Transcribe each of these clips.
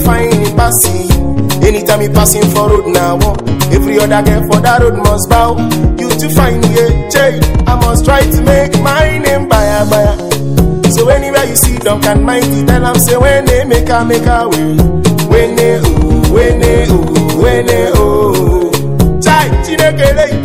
fine passing. Anytime you passing for road now, every other girl for that road must bow. You to find me, Jay. I must try to make my name buyer. So anywhere you see Duncan Mighty, tell them say when they make a way. When they Chai, Chinekele.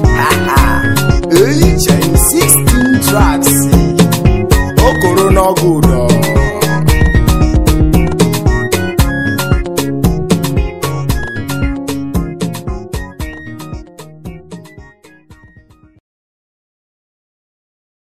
Good.